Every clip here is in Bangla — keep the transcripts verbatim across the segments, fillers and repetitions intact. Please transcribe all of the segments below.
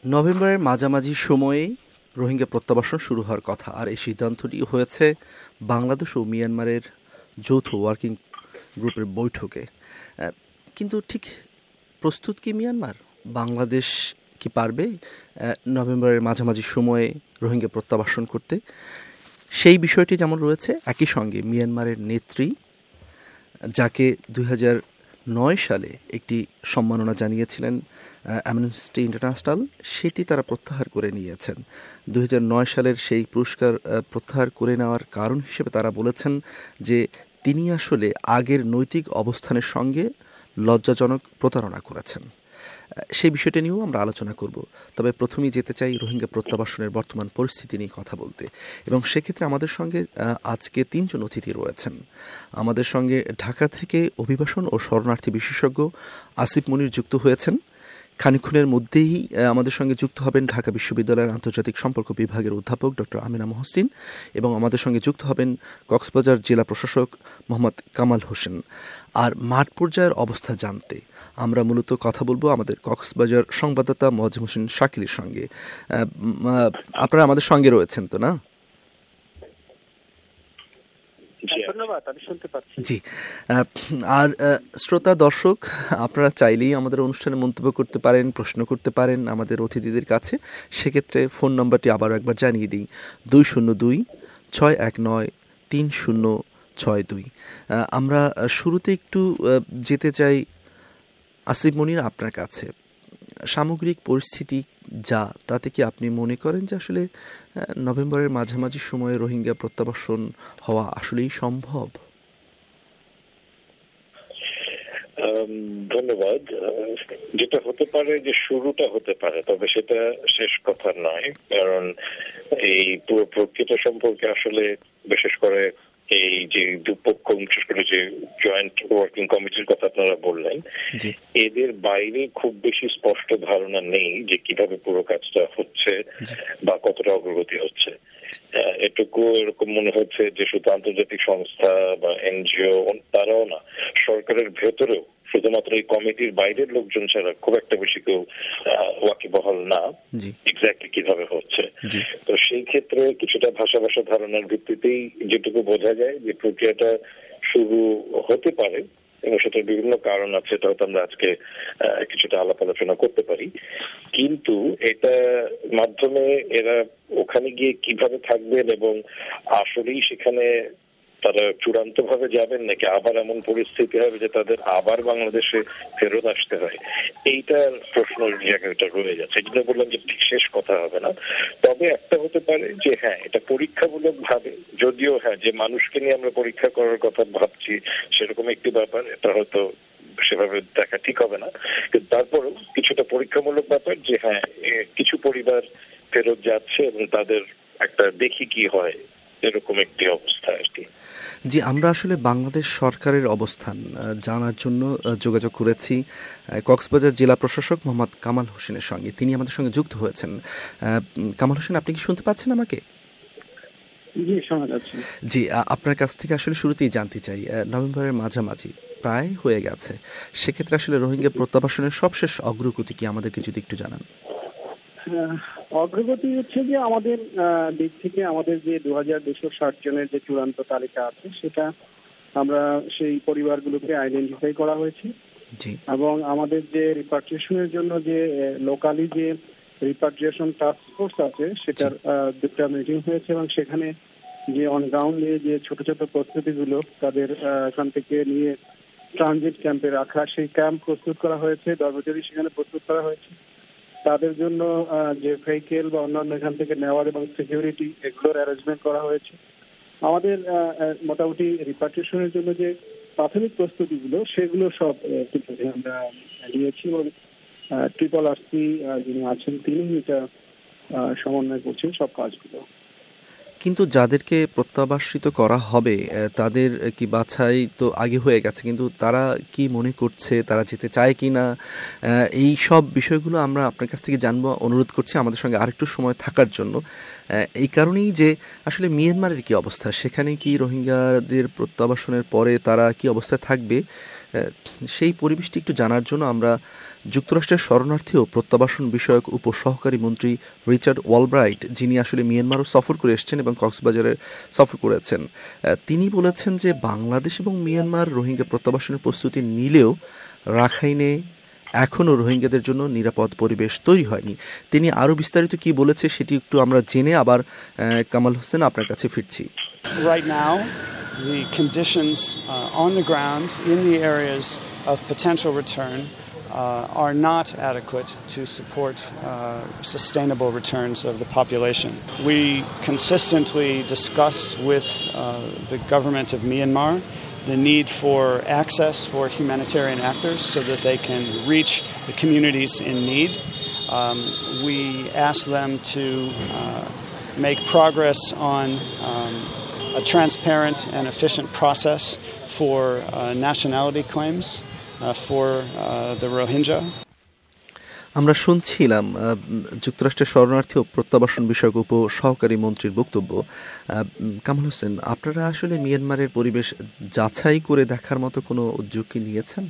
নভেম্বরের মাঝামাঝি সময়ে রোহিঙ্গা প্রত্যাবাসন শুরু হওয়ার কথা, আর এই সিদ্ধান্তটি হয়েছে বাংলাদেশ ও মিয়ানমারের যৌথ ওয়ার্কিং গ্রুপের বৈঠকে। কিন্তু ঠিক প্রস্তুত কি মিয়ানমার? বাংলাদেশ কি পারবে নভেম্বরের মাঝামাঝি সময়ে রোহিঙ্গা প্রত্যাবাসন করতে? সেই বিষয়টি যেমন রয়েছে, একই সঙ্গে মিয়ানমারের নেত্রী, যাকে দুই হাজার নয় সালে একটি সম্মাননা জানিয়েছিলেন অ্যামনেস্টি ইন্টারন্যাশনাল, সেটি তারা প্রত্যাহার করে নিয়েছেন। দুই হাজার নয় সালের সেই পুরস্কার প্রত্যাহার করে নেওয়ার কারণ হিসেবে তারা বলেছেন যে তিনি আসলে আগের নৈতিক অবস্থানের সঙ্গে লজ্জাজনক প্রতারণা করেছেন। সেই বিষয়টি নিয়েও আমরা আলোচনা করব। তবে প্রথমেই যেতে চাই রোহিঙ্গা প্রত্যাবাসনের বর্তমান পরিস্থিতি নিয়ে কথা বলতে, এবং সেক্ষেত্রে আমাদের সঙ্গে আজকে তিনজন অতিথি রয়েছেন। আমাদের সঙ্গে ঢাকা থেকে অভিবাসন ও শরণার্থী বিশেষজ্ঞ আসিফ মনির যুক্ত হয়েছেন। খানিকক্ষণের মধ্যেই আমাদের সঙ্গে যুক্ত হবেন ঢাকা বিশ্ববিদ্যালয়ের আন্তর্জাতিক সম্পর্ক বিভাগের অধ্যাপক ডক্টর আমিনা মহসিন, এবং আমাদের সঙ্গে যুক্ত হবেন কক্সবাজার জেলা প্রশাসক মোহাম্মদ কামাল হোসেন। আর মাঠ পর্যায়ের অবস্থা জানতে আমরা মূলত কথা বলবো আমাদের কক্সবাজার সংবাদদাতা মোয়াজ্জেম হোসেন শাকিলের সঙ্গে। আপনারা আমাদের সঙ্গে রয়েছেন তো, না? জি। আর শ্রোতা দর্শক, আপনারা চাইলেই আমাদের অনুষ্ঠানে মন্তব্য করতে পারেন, প্রশ্ন করতে পারেন আমাদের অতিথিদের কাছে। সেক্ষেত্রে ফোন নম্বরটি আবার একবার জানিয়ে দিই, দুই শূন্য দুই ছয় এক নয় তিন শূন্য ছয় দুই। আমরা শুরুতে একটু যেতে চাই আসিফ মনির আপনার কাছে। সামগ্রিক পরিস্থিতি যা, তাতে কি আপনি মনে করেন যে আসলে নভেম্বরের মাঝামাঝি সময়ে রোহিঙ্গা প্রত্যাবাসন হওয়া আসলেই সম্ভব? ধন্যবাদ। যেটা হতে পারে যে শুরুটা হতে পারে, তবে সেটা শেষ কথা নয়। কারণ এই পুরো প্রক্রিয়া সম্পর্কে আসলে বিশেষ করে এই যে দুপক্ষ, বিশেষ করে যে জয়েন্ট ওয়ার্কিং কমিটির কথা আপনারা বললেন, এদের বাইরে খুব বেশি স্পষ্ট ধারণা নেই যে কিভাবে পুরো কাজটা হচ্ছে বা কতটা অগ্রগতি হচ্ছে। এটুকু এরকম মনে হচ্ছে যে শুধু আন্তর্জাতিক সংস্থা বা এনজিও তারাও না, সরকারের ভেতরেও শুধুমাত্র এই কমিটির বাইরের লোকজন ছাড়া খুব একটা বেশি কেউ ওয়াকিবহাল না এক্স্যাক্টলি কিভাবে হচ্ছে। তো সেই ক্ষেত্রে কিছুটা ভাষা ভাষা ধারণার ভিত্তিতেই যেটুকু বোঝা যায় যে প্রক্রিয়াটা শুরু হতে পারে, এবং সেটার বিভিন্ন কারণ আছে, এটা হয়তো আমরা আজকে কিছুটা আলাপ আলোচনা করতে পারি। কিন্তু এটা মাধ্যমে এরা ওখানে গিয়ে কিভাবে থাকবেন এবং আসলেই সেখানে তারা চূড়ান্ত ভাবে যাবেন নাকি আবার এমন পরিস্থিতি হবে যে তাদের আবার বাংলাদেশে ফেরত আসতে হয়, এইটার প্রশ্ন জায়গাটা রয়ে যাচ্ছে। যেটা বললাম যে ঠিক শেষ কথা হবে না, তবে একটা হতে পারে যে হ্যাঁ, এটা পরীক্ষামূলক ভাবে, যদিও হ্যাঁ যে মানুষকে নিয়ে আমরা পরীক্ষা করার কথা ভাবছি সেরকম একটি ব্যাপার, এটা হয়তো সেভাবে দেখা ঠিক হবে না, কিন্তু তারপরও কিছুটা পরীক্ষামূলক ব্যাপার যে হ্যাঁ কিছু পরিবার ফেরত যাচ্ছে এবং তাদের একটা দেখি কি হয় এরকম একটি অবস্থা আর কি। জি, আমরা আসলে বাংলাদেশ সরকারের অবস্থান জানার জন্য যোগাযোগ করেছি কক্সবাজার জেলা প্রশাসক মোহাম্মদ কামাল হোসেনের সঙ্গে। তিনি আমাদের সঙ্গে যুক্ত হয়েছেন। কামাল হোসেন, আপনি কি শুনতে পাচ্ছেন আমাকে? জি, শোনা যাচ্ছে। জি, আপনার কাছ থেকে আসলে শুরুতেই জানতে চাই, নভেম্বরের মাঝামাঝি প্রায় হয়ে গেছে, সেক্ষেত্রে আসলে রোহিঙ্গা প্রত্যাবাসনের সবশেষ অগ্রগতি কি আমাদেরকে যদি একটু জানান। অগ্রগতি হচ্ছে যে আমাদের দিক থেকে আমাদের যে দু হাজার দুশো ষাট জনের যে চূড়ান্ত তালিকা আছে, সেটা আমরা সেই পরিবারগুলোকে আইডেন্টিফাই করা হয়েছে, এবং আমাদের যে রিপাট্রিয়েশনের জন্য যে লোকালি যে রিপাট্রিয়েশন টাস্ক ফোর্স আছে, সেটার দুটা মিটিং হয়েছে, এবং সেখানে যে অন গ্রাউন্ডে যে ছোট ছোট প্রস্তুতিগুলো তাদের এখান থেকে নিয়ে ট্রানজিট ক্যাম্পে রাখা, সেই ক্যাম্প প্রস্তুত করা হয়েছে, ডরমিটরি সেখানে প্রস্তুত করা হয়েছে। তাদের জন্য যে ভেহিকেল বা অন্যান্য এখান থেকে নেওয়ার এবং সিকিউরিটি, এগুলোর অ্যারেঞ্জমেন্ট করা হয়েছে। আমাদের মোটামুটি রিপাট্রিয়েশনের জন্য যে প্রাথমিক প্রস্তুতিগুলো, সেগুলো সব কিন্তু আমরা নিয়েছি, এবং ট্রিপল আরসি যিনি আছেন তিনি এটা সমন্বয় করছেন সব কাজগুলো। কিন্তু যাদেরকে প্রত্যাবাসিত করা হবে তাদের কি বাছাই তো আগে হয়ে গেছে, কিন্তু তারা কি মনে করছে, তারা যেতে চায় কি না, এই সব বিষয়গুলো আমরা আপনার কাছ থেকে জানবো। অনুরোধ করছি আমাদের সঙ্গে আরেকটু সময় থাকার জন্য, এই কারণেই যে আসলে মিয়ানমারের কি অবস্থা, সেখানে কি রোহিঙ্গাদের প্রত্যাবাসনের পরে তারা কি অবস্থায় থাকবে, সেই পরিবেশটি একটু জানার জন্য আমরা যুক্তরাষ্ট্রের শরণার্থী ও প্রত্যাবাসন বিষয়ক উপসহকারী মন্ত্রী রিচার্ড ওয়ালব্রাইট, যিনি আসলে মিয়ানমারও সফর করে এসেছেন এবং কক্সবাজারে সফর করেছেন, তিনি বলেছেন যে বাংলাদেশ এবং মিয়ানমার রোহিঙ্গা প্রত্যাবাসনের প্রস্তুতি নিলেও রাখাইনে এখনও রোহিঙ্গাদের জন্য নিরাপদ পরিবেশ তৈরি হয়নি। তিনি আরও বিস্তারিত কি বলেছে সেটি একটু আমরা জেনে আবার কামাল হোসেন আপনার কাছে ফিরছি। Right now, the conditions uh, on the ground in the areas of potential return uh, are not adequate to support uh, sustainable returns of the population. We consistently discussed with uh, the government of Myanmar the need for access for humanitarian actors so that they can reach the communities in need. Um, we asked them to uh, make progress on um, a transparent and efficient process for uh, nationality claims uh, for uh, the Rohingya. আমরা শুনছিলাম যুক্তরাষ্ট্রের শরণার্থী ও প্রত্যাবাসন বিষয়ক উপ সহকারী মন্ত্রীর বক্তব্য। কামাল হোসেন, আপনারা আসলে মিয়ানমারের পরিবেশ যাচাই করে দেখার মতো কোনো উদ্যোগ কি নিয়েছেন?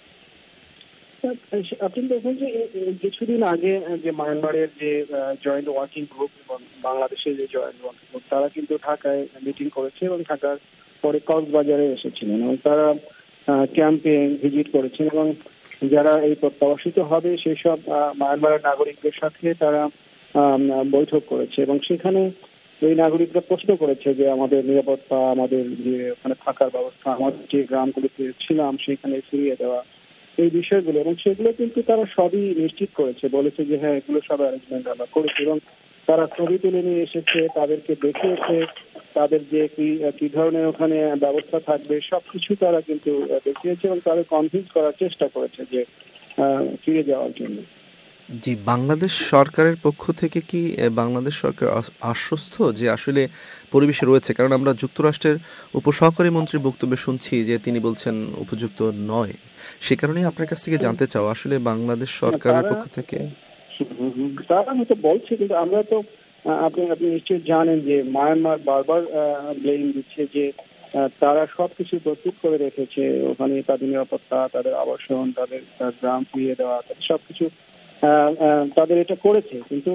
আপনি দেখুন যে কিছুদিন আগে যে মায়ানমারের যে জয়েন্ট ওয়ার্কিং গ্রুপ এবং বাংলাদেশের যে জয়েন্ট ওয়ার্কিং গ্রুপ, তারা কিন্তু ঢাকায় মিটিং করেছে এবং ঢাকার পরে কক্সবাজারে এসেছিলেন এবং তারা ক্যাম্পে ভিজিট করেছেন এবং যারা এই প্রত্যাবাসিত হবে সেসব মায়ানমারের নাগরিকদের সাথে তারা বৈঠক করেছে এবং সেখানে এই নাগরিকরা প্রশ্ন করেছে যে আমাদের নিরাপত্তা, আমাদের যে ওখানে থাকার ব্যবস্থা, আমাদের যে গ্রামগুলোতে ছিলাম সেখানে ফিরিয়ে দেওয়া, এই বিষয়গুলো, এবং সেগুলো কিন্তু তারা সবই নিশ্চিত করেছে, বলেছে যে হ্যাঁ এগুলো সব অ্যারেঞ্জমেন্ট আমরা করেছি এবং তারা ছবি তুলে নিয়ে এসেছে, তাদেরকে দেখিয়েছে তাদের যে কি কি ধরনের ওখানে ব্যবস্থা থাকবে সবকিছু তারা কিন্তু দেখিয়েছে এবং তাদের কনভিন্স করার চেষ্টা করেছে যে ফিরে যাওয়ার জন্য। জি, বাংলাদেশ সরকারের পক্ষ থেকে কি বাংলাদেশ সরকার আশ্বস্ত যে আসলে পরিবেশে রয়েছে? কারণ আমরা যুক্তরাষ্ট্রের উপসহকারী মন্ত্রীর বক্তব্যে শুনছি যে তিনি বলছেন উপযুক্ত নয়। সে কারণেই আপনার কাছ থেকে জানতে চাও আসলে বাংলাদেশ সরকারের পক্ষ থেকে তারা হয়তো বলছে, কিন্তু আমরা তো আপনি আপনি নিশ্চয়ই জানেন যে মায়ানমার বারবার ব্লেম দিচ্ছে যে তারা সবকিছু প্রস্তুত করে রেখেছে, ওখানে তাদের নিরাপত্তা, তাদের আবাসন, তাদের গ্রাম ফিরিয়ে দেওয়া, সবকিছু তাদের এটা করেছে, কিন্তু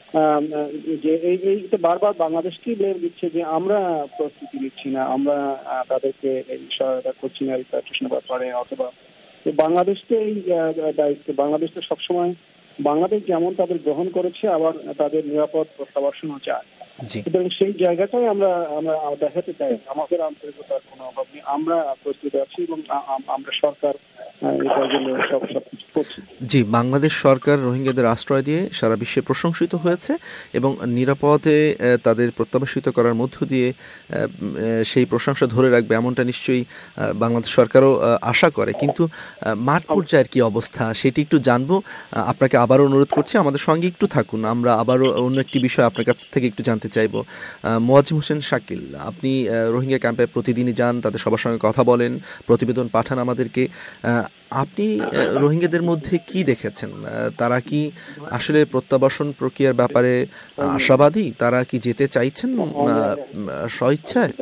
যে এই এইটা বারবার বাংলাদেশকেই ব্লেম দিচ্ছে যে আমরা প্রস্তুতি নিচ্ছি না, আমরা তাদেরকে এই সহায়তা করছি না রিপাট্রিয়েশন ব্যাপারে, অথবা বাংলাদেশ তো এই দায়িত্ব, বাংলাদেশ তো সবসময় বাংলাদেশ যেমন তাদের গ্রহণ করেছে আবার তাদের নিরাপদ প্রত্যাবাসনও চায়। সুতরাং সেই জায়গাটাই আমরা আমরা দেখাতে চাই আমাদের আন্তরিকতার কোনো অভাব নেই, আমরা প্রস্তুত আছি এবং আমরা সরকার এটার জন্য সব সবকিছু করছি। জি, বাংলাদেশ সরকার রোহিঙ্গাদের আশ্রয় দিয়ে সারা বিশ্বে প্রশংসিত হয়েছে এবং নিরাপদে তাদের প্রত্যাবাসিত করার মধ্য দিয়ে সেই প্রশংসা ধরে রাখবে এমনটা নিশ্চয়ই বাংলাদেশ সরকারও আশা করে। কিন্তু মাঠ পর্যায়ের কি অবস্থা সেটি একটু জানবো। আপনাকে আবারও অনুরোধ করছি আমাদের সঙ্গে একটু থাকুন, আমরা আবারও অন্য একটি বিষয় আপনার কাছ থেকে একটু জানতে চাইব। মোয়াজ্জেম হোসেন শাকিল, আপনি রোহিঙ্গা ক্যাম্পে প্রতিদিনই যান, তাদের সবার সঙ্গে কথা বলেন, প্রতিবেদন পাঠান আমাদেরকে। আপনি রোহিঙ্গাদের মধ্যে কি দেখেছেন? তারা কি আসলে প্রত্যাবাসন প্রক্রিয়ার ব্যাপারে আশাবাদী? তারা কি যেতে চাইছেন স্বইচ্ছায়?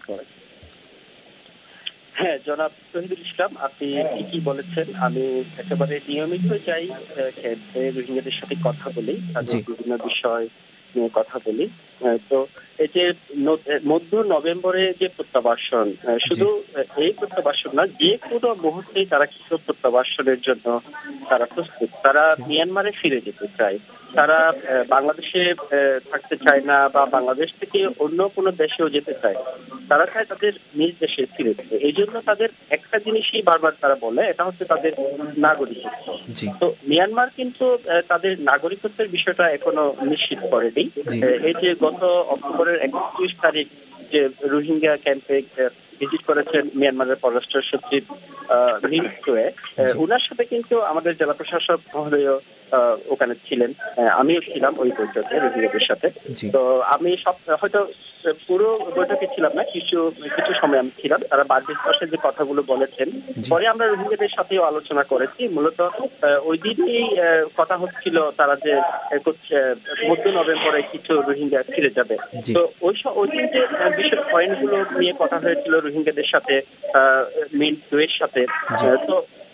হ্যাঁ, জনাব শহীদুল ইসলাম, আপনি ঠিকই বলেছেন। আমি একেবারে নিয়মিত যাই ক্যাম্পে, রোহিঙ্গাদের সাথে কথা বলি, তাদের বিভিন্ন বিষয় নিয়ে কথা বলি। তো এই যে মধ্য নভেম্বরে যে প্রত্যাবাসন, শুধু এই প্রত্যাবাসন না, যে কোনো মুহূর্তেই তারা কিছু প্রত্যাবাসনের জন্য তারা প্রস্তুত। তারা মিয়ানমারে ফিরে যেতে চায়, তারা বাংলাদেশে থাকতে চায় না বা বাংলাদেশ থেকে অন্য কোনো দেশেও যেতে চায়, তারা চায় তাদের নিজ দেশে ফিরে যেতে। এই জন্য তাদের একটা জিনিসই বারবার তারা বলে, এটা হচ্ছে তাদের নাগরিকত্ব। তো মিয়ানমার কিন্তু তাদের নাগরিকত্বের বিষয়টা এখনো নিশ্চিত করেনি। এই যে গত অক্টোবরের একত্রিশ তারিখ যে রোহিঙ্গা ক্যাম্পে ভিজিট করেছেন মিয়ানমারের পররাষ্ট্র সচিব মিন সোয়ে, ওনার সাথে কিন্তু আমাদের জেলা প্রশাসক মহোদয় ওখানে ছিলেন, আমিও ছিলাম ওই বৈঠকে রোহিঙ্গাদের সাথে। তো আমি সব হয়তো পুরো বৈঠকে ছিলাম না, কিছু কিছু সময় আমি ছিলাম। তারা বাজেট পাশের যে কথাগুলো বলেছেন, পরে আমরা রোহিঙ্গাদের সাথেও আলোচনা করেছি। মূলত ওই দিনই কথা হচ্ছিল তারা যে মধ্য নভেম্বরে কিছু রোহিঙ্গা ফিরে যাবে। তো ওই ওই দিন যে বিষয় পয়েন্টগুলো নিয়ে কথা হয়েছিল রোহিঙ্গাদের সাথে, মিন সোয়ের সাথে, তো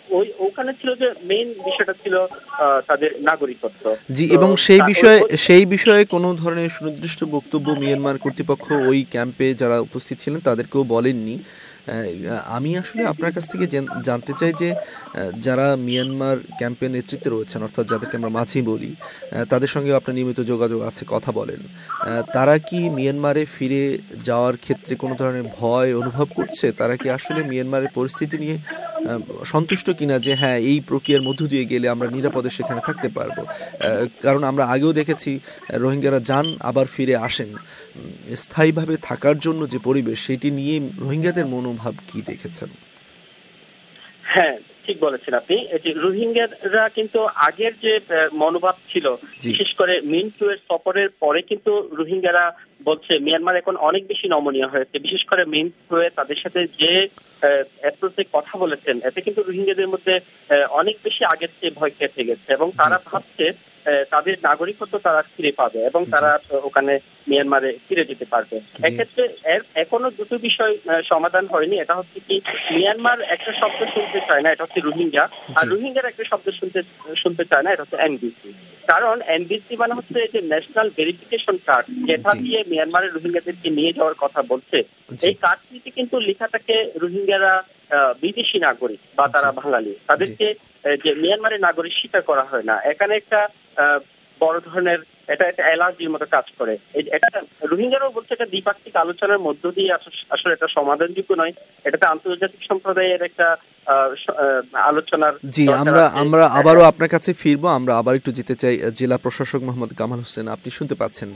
ওই ওখানে ছিল যে মেইন বিষয়টা ছিল তাদের নাগরিকত্ব। জি, এবং সেই বিষয়ে সেই বিষয়ে কোনো ধরনের সুনির্দিষ্ট বক্তব্য মিয়ানমার কর্তৃপক্ষ ওই ক্যাম্পে যারা উপস্থিত ছিলেন তাদেরকেও বলেননি। আমি আসলে আপনার কাছ থেকে জানতে চাই যে যারা মিয়ানমার ক্যাম্পের নেতৃত্বে রয়েছেন, অর্থাৎ যাদেরকে আমরা মাঝি বলি, তাদের সঙ্গে আপনার নিয়মিত যোগাযোগ আছে, কথা বলেন, তারা কি মিয়ানমারে ফিরে যাওয়ার ক্ষেত্রে কোনো ধরনের ভয় অনুভব করছে? তারা কি আসলে মিয়ানমারের পরিস্থিতি নিয়ে সন্তুষ্ট কিনা যে হ্যাঁ এই প্রক্রিয়ার মধ্য দিয়ে গেলে আমরা নিরাপদে সেখানে থাকতে পারবো? কারণ আমরা আগেও দেখেছি রোহিঙ্গারা যান আবার ফিরে আসেন। স্থায়ীভাবে থাকার জন্য যে পরিবেশ, সেটি নিয়ে রোহিঙ্গাদের মনোভাব কি দেখেছেন? হ্যাঁ, ঠিক বলেছেন আপনি। যে রোহিঙ্গারা কিন্তু আগের যে মনোভাব ছিল, বিশেষ করে মিন্টু এর সফরের পরে কিন্তু রোহিঙ্গারা বলছে মিয়ানমার এখন অনেক বেশি নমনীয় হয়েছে। বিশেষ করে মিন্টু তাদের সাথে যে অ্যাপ্রোচে কথা বলেছেন, এতে কিন্তু রোহিঙ্গাদের মধ্যে অনেক বেশি আগের চেয়ে ভয় কেটে গেছে এবং তারা ভাবছে তাদের নাগরিকত্ব তারা ফিরে পাবে এবং তারা ওখানে মিয়ানমারে ফিরে যেতে পারবে। এক্ষেত্রে এখনো দুটো বিষয় সমাধান হয়নি। এটা হচ্ছে কি, মিয়ানমার একটা শব্দ শুনতে চায় না, এটা হচ্ছে রোহিঙ্গা, আর রোহিঙ্গার একটা শব্দ শুনতে শুনতে চায় না, এটা হচ্ছে এনবিসি। কারণ এনবিসি মানে হচ্ছে যে ন্যাশনাল ভেরিফিকেশন কার্ড, যেটা দিয়ে মিয়ানমারের রোহিঙ্গাদেরকে নিয়ে যাওয়ার কথা বলছে। এই কার্ডটিতে কিন্তু লেখা থাকে রোহিঙ্গারা বিদেশি নাগরিক বা তারা বাঙালি, তাদেরকে যে মিয়ানমারের নাগরিক স্বীকার করা হয় না। এখানে একটা বড় ধরনের এটা একটা অ্যালার্জির মতো কাজ করে। এটা রোহিঙ্গারাও বলছে এটা দ্বিপাক্ষিক আলোচনার মধ্য দিয়ে আসলে এটা সমাধানযোগ্য নয়, এটাতে আন্তর্জাতিক সম্প্রদায়ের একটা আলোচনার। জি, আমরা আমরা আবারও আপনার কাছে ফিরবো। আমরা আবার একটু যেতে চাই জেলা প্রশাসক মোহাম্মদ কামাল হোসেন। আপনি শুনতে পাচ্ছেন?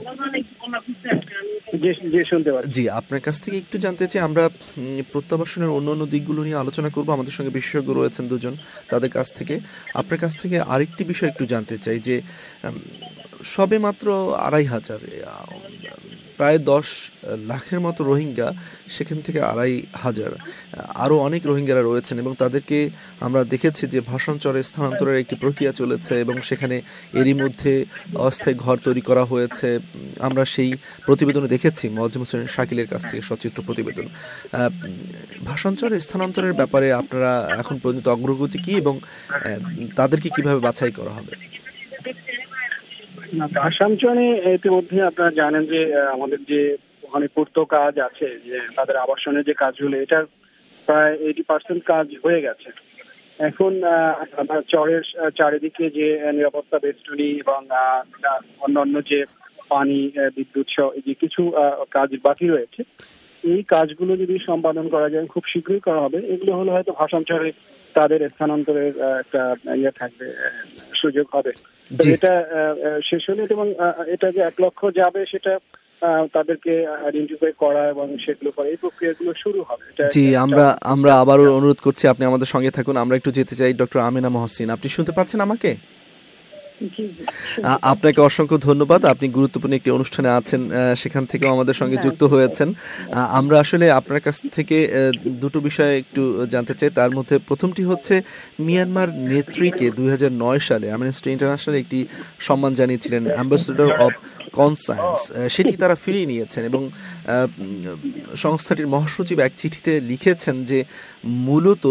জি, আপনার কাছ থেকে একটু জানতে চাই, আমরা প্রত্যাবাসনের অন্য অন্য দিকগুলো নিয়ে আলোচনা করব। আমাদের সঙ্গে বিশেষজ্ঞ রয়েছেন দুজন, তাদের কাছ থেকে আপনার কাছ থেকে আরেকটি বিষয় একটু জানতে চাই যে সবে মাত্র আড়াই হাজার প্রায় দশ লাখের মতো রোহিঙ্গা, সেখান থেকে আড়াই হাজার আরও অনেক রোহিঙ্গারা রয়েছেন এবং তাদেরকে আমরা দেখেছি যে ভাষাঞ্চলে স্থানান্তরের একটি প্রক্রিয়া চলেছে এবং সেখানে এরই মধ্যে অস্থায়ী ঘর তৈরি করা হয়েছে। আমরা সেই প্রতিবেদনে দেখেছি মোয়াজ্জেম হোসেন শাকিলের কাছ থেকে সচিত্র প্রতিবেদন। ভাষাঞ্চলে স্থানান্তরের ব্যাপারে আপনারা এখন পর্যন্ত অগ্রগতি কি এবং তাদেরকে কিভাবে বাছাই করা হবে? ভাষাঞ্চলে ইতিমধ্যে আপনারা জানেন যে আমাদের যে ওখানে পূর্ত কাজ আছে, যে তাদের আবাসনের যে কাজগুলো, এটার প্রায় এইটি পার্সেন্ট কাজ হয়ে গেছে। এখন চরের চারিদিকে যে নিরাপত্তা বেষ্টনী এবং অন্যান্য যে পানি, বিদ্যুৎ সহ যে কিছু কাজ বাকি রয়েছে, এই কাজগুলো যদি সম্পাদন করা যায় খুব শীঘ্রই করা হবে। এগুলো হলো হয়তো ভাষাঞ্চলে তাদের স্থানান্তরের একটা ইয়ে থাকবে, সুযোগ হবে। এটা শেষ হলে এবং এটা যে এক লক্ষ যাবে সেটা তাদেরকে আইডেন্টিফাই করা এবং সেগুলো করা, এই প্রক্রিয়াগুলো শুরু হবে। জি, আমরা আমরা আবারও অনুরোধ করছি আপনি আমাদের সঙ্গে থাকুন। আমরা একটু যেতে চাই ডক্টর আমেনা মহসিন। আপনি শুনতে পাচ্ছেন আমাকে? আপনাকে অসংখ্য ধন্যবাদ। আপনি গুরুত্বপূর্ণ একটি অনুষ্ঠানে আছেন, সেখান থেকেও আমাদের সঙ্গে যুক্ত হয়েছেন। আমরা আসলে আপনার কাছ থেকে দুটো বিষয় একটু জানতে চাই। তার মধ্যে প্রথমটি হচ্ছে, মিয়ানমার নেত্রীকে দুই হাজার নয় সালে অ্যামনেস্টি ইন্টারন্যাশনাল একটি সম্মান জানিয়েছিলেন, অ্যাম্বাসেডর অব কনসায়েন্স। সেটি তারা ফিরিয়ে নিয়েছেন এবং সংস্থাটির মহাসচিব এক চিঠিতে লিখেছেন যে মূলত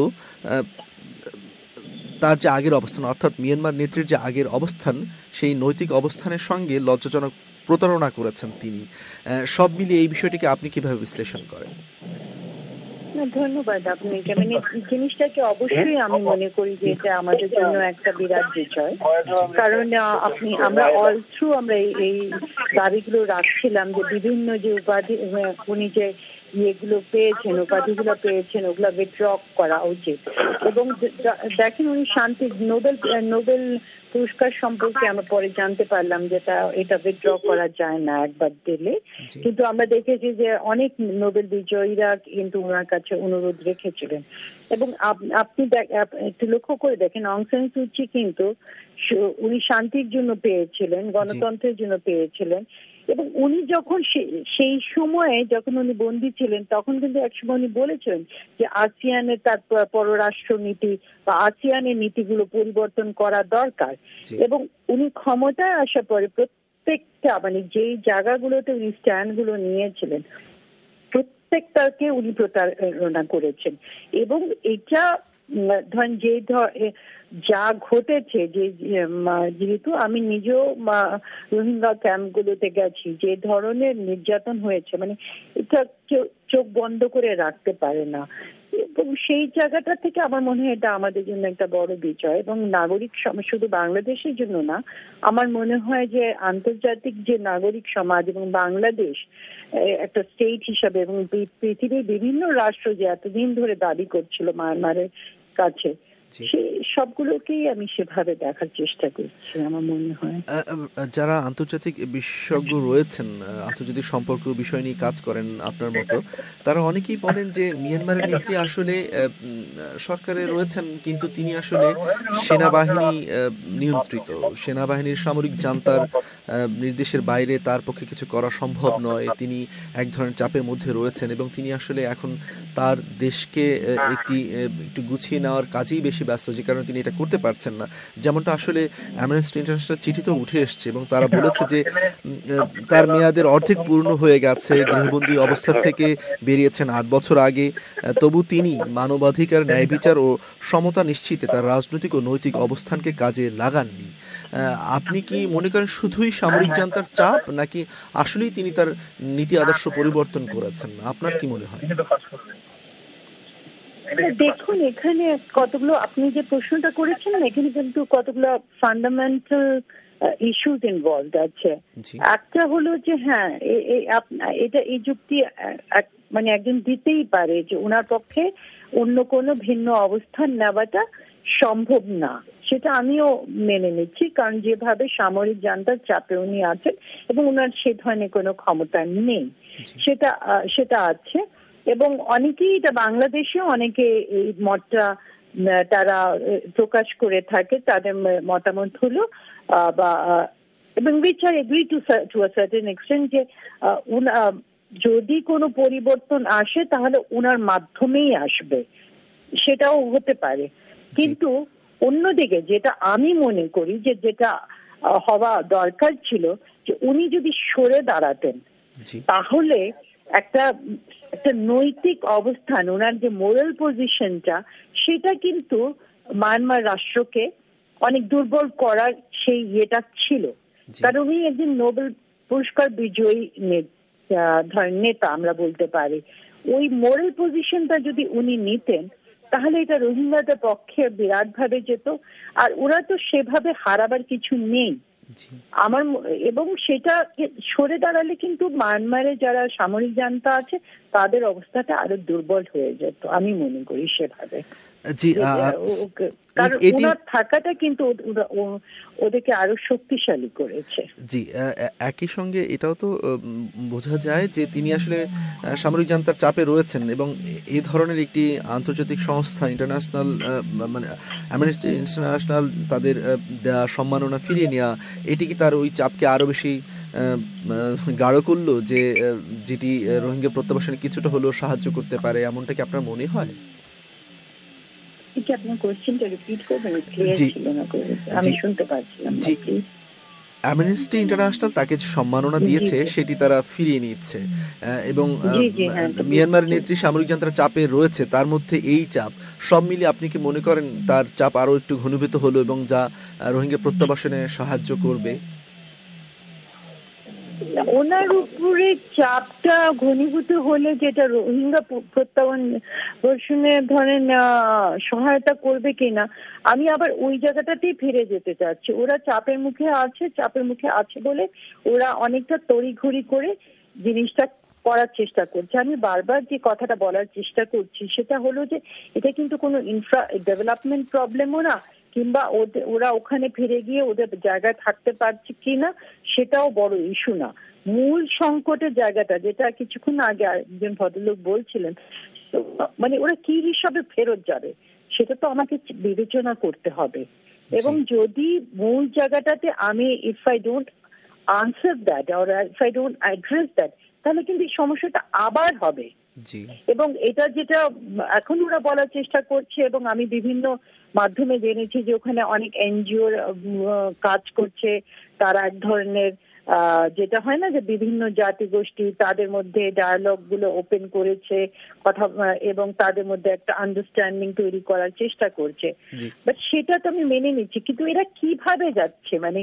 তার যে আগের অবস্থান, অর্থাৎ মিয়ানমার নেত্রীর যে আগের অবস্থান, সেই নৈতিক অবস্থানের সঙ্গে লজ্জাজনক প্রতারণা করেছেন তিনি। সব মিলিয়ে এই বিষয়টিকে আপনি কিভাবে বিশ্লেষণ করেন? ধন্যবাদ আপনাকে। মানে জিনিসটাকে অবশ্যই আমি মনে করি যে এটা আমাদের জন্য একটা বিরাট বিষয়, কারণ আপনি আমরা অল থ্রু আমরা এই দাবিগুলো রাখছিলাম যে বিভিন্ন যে উপাধি উনি যে ইয়েগুলো পেয়েছেন, উপাধিগুলো পেয়েছেন, ওগুলো উইথড্র করা উচিত। এবং দেখেন উনি শান্তি নোবেল নোবেল পুরস্কার সম্পর্কে আমরা পরে জানতে পারলাম যেটা এটা উইথড্র করা যায় না একবার দিলে, কিন্তু আমরা দেখেছি যে অনেক নোবেল বিজয়ীরা কিন্তু ওনার কাছে অনুরোধ রেখেছিলেন। এবং আপনি একটু লক্ষ্য করে দেখেন, অং সান সু চি কিন্তু উনি শান্তির জন্য পেয়েছিলেন, গণতন্ত্রের জন্য পেয়েছিলেন। এবং উনি যখন সেই সময়ে যখন উনি বন্দী ছিলেন, তখন কিন্তু একসময় উনি বলেছেন যে আসিয়ানের তার পররাষ্ট্র নীতি বা আসিয়ানের নীতিগুলো পরিবর্তন করা দরকার। এবং উনি ক্ষমতায় আসার পরে প্রত্যেকটা মানে যেই জায়গাগুলোতে উনি স্ট্যান্ডগুলো নিয়েছিলেন প্রত্যেকটাকে উনি প্রতারণা করেছেন। এবং এটা ধরেন যে যা ঘটেছে, যে যেহেতু আমি নিজেও রোহিঙ্গা ক্যাম্পগুলোতে গেছি, যে ধরনের নির্যাতন হয়েছে, মানে এটা চোখ বন্ধ করে রাখতে পারে না। এবং সেই জায়গাটা থেকে আমার মনে হয় এটা আমাদের জন্য একটা বড় বিষয়, এবং নাগরিক সমাজ শুধু বাংলাদেশের জন্য না, আমার মনে হয় যে আন্তর্জাতিক যে নাগরিক সমাজ এবং বাংলাদেশ একটা স্টেট হিসাবে এবং পৃথিবীর বিভিন্ন রাষ্ট্র যে এতদিন ধরে দাবি করছিল মায়ানমারের কাছে, সেই সবগুলোকেই আমি সেভাবে দেখার চেষ্টা করছি। আমার মনে হয় যারা আন্তর্জাতিক বিশেষজ্ঞ রয়েছেন, আন্তর্জাতিক সম্পর্ক বিষয় নিয়ে কাজ করেন আপনার মতো, তারা অনেকেই বলেন যে মিয়ানমারের নেত্রী আসলে সরকারে রয়েছেন, কিন্তু তিনি আসলে সেনাবাহিনী নিয়ন্ত্রিত, সেনাবাহিনীর সামরিক জান্তার নির্দেশের বাইরে তার পক্ষে কিছু করা সম্ভব নয়। তিনি এক ধরনের চাপের মধ্যে রয়েছেন এবং তিনি আসলে এখন তার দেশকে একটি একটু গুছিয়ে নেওয়ার কাজেই বেশি ব্যস্ত, যে কারণে তিনি এটা করতে পারছেন না। যেমনটা আসলে অ্যামনেস্টি ইন্টারন্যাশনাল চিঠিতেও উঠে এসছে এবং তারা বলেছে যে তার মেয়াদের অর্ধেক পূর্ণ হয়ে গেছে, গৃহবন্দী অবস্থা থেকে বেরিয়েছেন আট বছর আগে, তবু তিনি মানবাধিকার, ন্যায় বিচার ও সমতা নিশ্চিতে তার রাজনৈতিক ও নৈতিক অবস্থানকে কাজে লাগাননি। আপনি কি মনে করেন শুধুই সামরিক জান্তার চাপ, নাকি আসলেই তিনি তার নীতি আদর্শ পরিবর্তন করেছেন? আপনার কি মনে হয়? দেখুন, এখানে কতগুলো, আপনি যে প্রশ্নটা করেছেন এখানে কিন্তু কতগুলো ফান্ডামেন্টাল ইস্যুস ইনভলভ আছে। একটা হলো যে হ্যাঁ, এটা এই যুক্তি মানে একজন দিতেই পারে যে ওনার পক্ষে অন্য কোনো ভিন্ন অবস্থান নেওয়াটা সম্ভব না, সেটা আমিও মেনে নিচ্ছি, কারণ যেভাবে সামরিক জান্তার চাপে উনি আছেন এবং ওনার সে ধরনের কোনো ক্ষমতা নেই, সেটা সেটা আছে। এবং অনেকেই এটা বাংলাদেশে অনেকে এই মতটা তারা প্রকাশ করে থাকে, তাদের মতামত হলো বা এবং which I agree to to a certain extent যে যদি কোনো পরিবর্তন আসে তাহলে ওনার মাধ্যমেই আসবে, সেটাও হতে পারে। কিন্তু অন্যদিকে যেটা আমি মনে করি যে যেটা হওয়া দরকার ছিল, যে উনি যদি সরে দাঁড়াতেন তাহলে একটা একটা নৈতিক অবস্থান, ওনার যে মোরাল পজিশনটা, সেটা কিন্তু মায়ানমার রাষ্ট্রকে অনেক দুর্বল করার সেই ইয়েটা ছিল। কারণ উনি একজন নোবেল পুরস্কার বিজয়ী ধরেন নেতা আমরা বলতে পারি। ওই মোরাল পজিশনটা যদি উনি নিতেন তাহলে এটা রোহিঙ্গাদের পক্ষে বিরাট ভাবে যেত, আর ওরা তো সেভাবে হারাবার কিছু নেই আমার, এবং সেটা সরে দাঁড়ালে কিন্তু মায়ানমারে যারা সামরিক জান্তা আছে তাদের অবস্থাটা আরো দুর্বল হয়ে যেত, আমি মনে করি সেভাবে। জি, কারণ ওনার থাকাটা কিন্তু ওদেরকে আরো শক্তিশালী করেছে। জি, একই সঙ্গে এটাও তো বোঝা যায় যে তিনি আসলে সামরিক জান্তার চাপে রয়েছেন এবং এই ধরনের একটি আন্তর্জাতিক সংস্থা ইন্টারন্যাশনাল মানে অ্যামনেস্টি ইন্টারন্যাশনাল তাদের দেওয়া সম্মাননা ফিরিয়ে নেওয়া, এটি কি তার ওই চাপকে আরো বেশি গাঢ় করলো, যে যেটি রোহিঙ্গা প্রত্যাবাসনে কিছুটা হলেও সাহায্য করতে পারে, এমনটা কি আপনার মনে হয়? অ্যামনেস্টি ইন্টারন্যাশনাল তাকে যে সম্মাননা দিয়েছে সেটি তারা ফিরিয়ে নিচ্ছে এবং মিয়ানমার নেত্রী সামরিক জান্তার চাপে রয়েছে, তার মধ্যে এই চাপ সব মিলিয়ে আপনি কি মনে করেন তার চাপ আরো একটু ঘনীভূত হলো এবং যা রোহিঙ্গা প্রত্যাবাসনে সাহায্য করবে? ওনার উপরে চাপটা ঘনীভূত হলে যেটা রোহিঙ্গা প্রত্যাবাসনে ধরেন সহায়তা করবে কিনা, আমি আবার ওই জায়গাটাতেই ফিরে যেতে চাচ্ছি। ওরা চাপের মুখে আছে, চাপের মুখে আছে বলে ওরা অনেকটা তড়িঘড়ি করে জিনিসটা করার চেষ্টা করছে। আমি বারবার যে কথাটা বলার চেষ্টা করছি সেটা হলো যে এটা কিন্তু কোনো ইনফ্রা ডেভেলপমেন্ট প্রবলেমও না, কিংবা ওরা ওখানে ফিরে গিয়ে ওদের জায়গায় থাকতে পারছে কিনা সেটাও বড় ইস্যু না। মূল সংকটের জায়গাটা, যেটা কিছুক্ষণ আগে একজন ভদ্রলোক বলছিলেন, মানে ওরা কি হিসাবে ফেরত যাবে সেটা তো আমাকে বিবেচনা করতে হবে। এবং যদি মূল জায়গাটাতে আমি if I don't answer that or if I don't address that, তাহলে কিন্তু এই সমস্যাটা আবার হবে। এবং এটা যেটা এখন ওরা বলার চেষ্টা করছে, এবং আমি বিভিন্ন মাধ্যমে জেনেছি যে ওখানে অনেক এনজিও কাজ করছে, তারা এক ধরনের যেটা হয় না যে বিভিন্ন জাতিগোষ্ঠী তাদের মধ্যে ডায়ালগ গুলো ওপেন করেছে কথা এবং তাদের মধ্যে একটা আন্ডারস্ট্যান্ডিং তৈরি করার চেষ্টা করছে, বাট সেটা তো আমি মেনে নিচ্ছি, কিন্তু এরা কিভাবে যাচ্ছে মানে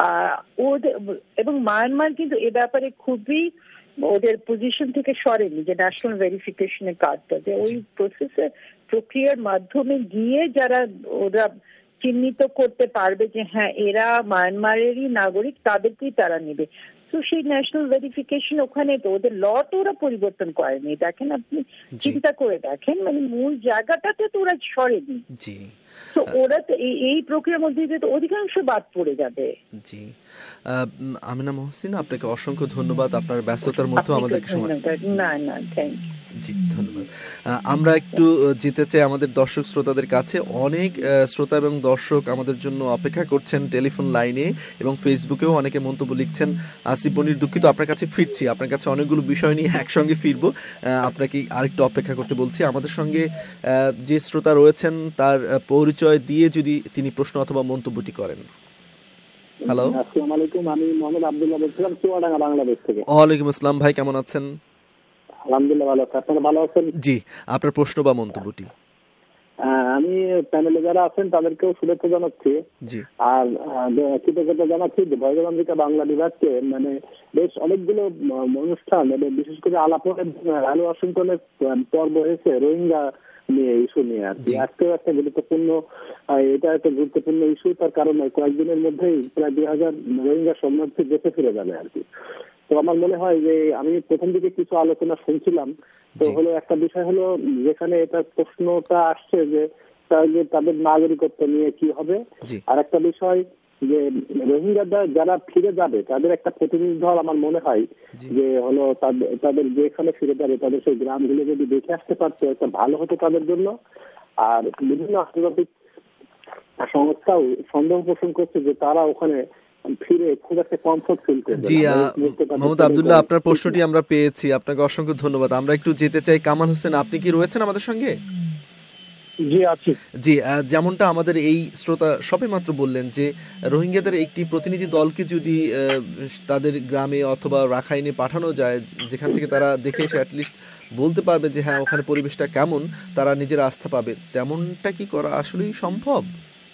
ওদের এবং মায়ানমার কিন্তু এ ব্যাপারে খুবই ওদের পজিশন থেকে সরেনি যে ন্যাশনাল ভেরিফিকেশনের কার্ডটা, যে ওই প্রসেসে প্রক্রিয়ার মাধ্যমে গিয়ে যারা ওরা চিহ্নিত করতে পারবে যে হ্যাঁ এরা মায়ানমারেরই নাগরিক তাদেরকেই তারা নেবে। তো সেই ন্যাশনাল ভেরিফিকেশন ওখানে তো ওদের ল তো ওরা পরিবর্তন করেনি, দেখেন আপনি চিন্তা করে দেখেন মানে মূল জায়গাটাতে তো ওরা সরেনি। তো ওরা তো এই প্রক্রিয়ার মধ্যে তো অধিকাংশ বাদ পড়ে যাবে। জি আমিনা মহসিন, আপনাকে অসংখ্য ধন্যবাদ আপনার ব্যস্ততার মধ্যে আমাদেরকে সময়। না না থ্যাংক ইউ। জি ধন্যবাদ। আমরা একটু যেতে চাই আমাদের দর্শক শ্রোতাদের কাছে। অনেক শ্রোতা এবং দর্শক আমাদের জন্য অপেক্ষা করছেন টেলিফোন লাইনে এবং ফেসবুকেও অনেকে মন্তব্য লিখছেন। আসিফ বনির, দুঃখিত আপনার কাছে ফিরছি, আপনার কাছে অনেকগুলো বিষয় নিয়ে একসঙ্গে ফিরবো, আপনাকে আরেকটু অপেক্ষা করতে বলছি। আমাদের সঙ্গে যে শ্রোতা রয়েছেন তার পরিচয় দিয়ে যদি তিনি প্রশ্ন অথবা মন্তব্যটি করেন। হ্যালো, আসসালামু আলাইকুম, আমি মোহাম্মদ আব্দুল্লাহ বলছিলাম চুয়াডাঙ্গা বাংলাদেশ থেকে। ওয়ালাইকুম আসসালাম ভাই, কেমন আছেন? আলহামদুলিল্লাহ ভালো আছি, আপনারা ভালো আছেন? জি, আপনার প্রশ্ন বা মন্তব্যটি। আমি প্যানেলে যারা আছেন তাদেরকেও শুভেচ্ছা জানাচ্ছি, আর কৃতজ্ঞতা জানাচ্ছি ভয়েস অফ আমেরিকা বাংলা বিভাগকে। মানে বেশ অনেকগুলো অনুষ্ঠান বিশেষ করে আলাপনের আলো ওয়াশিংটনের পর্ব হয়েছে রোহিঙ্গা নিয়ে, ইস্যু নিয়ে আর কি। আজকেও একটা গুরুত্বপূর্ণ, এটা একটা গুরুত্বপূর্ণ ইস্যু, তার কারণে কয়েকদিনের মধ্যেই প্রায় দুই হাজার রোহিঙ্গা শরণার্থী দেশে ফিরে যাবে আর কি। তো আমার মনে হয় যে আমি প্রথম দিকে কিছু আলোচনা শুনছিলাম, তো হলো একটা বিষয় হলো যেখানে এটা প্রশ্নটা আসছে যে তাহলে তাদের নাগরিকত্ব নিয়ে কি হবে, আর একটা বিষয় যে রোহিঙ্গারা যারা ফিরে যাবে তাদের একটা প্রতিনিধি দল আমার মনে হয় যে হলো তাদের যেখানে ফিরে যাবে তাদের সেই গ্রামগুলো যদি দেখে আসতে পারতো একটা ভালো হতো তাদের জন্য। আর বিভিন্ন আন্তর্জাতিক সংস্থাও সন্দেহ পোষণ করছে যে তারা ওখানে ফিরে খুব একটা কমফোর্ট ফিল করবে। জি মোহাম্মদ আব্দুল্লাহ, আপনার প্রশ্নটি আমরা পেয়েছি, আপনাকে অসংখ্য ধন্যবাদ। আমরা একটু যেতে চাই কামাল হোসেন, আপনি কি রয়েছেন আমাদের সঙ্গে? জি আছি। জি, যেমনটা আমাদের এই শ্রোতা সবেমাত্র বললেন যে রোহিঙ্গাদের একটি প্রতিনিধি দলকে যদি তাদের গ্রামে অথবা রাখাইনে পাঠানো যায়, যেখান থেকে তারা দেখে এসে অ্যাটলিস্ট বলতে পারবে যে হ্যাঁ ওখানে পরিবেশটা কেমন, তারা নিজের আস্থা পাবে, তেমনটা কি করা আসলেই সম্ভব?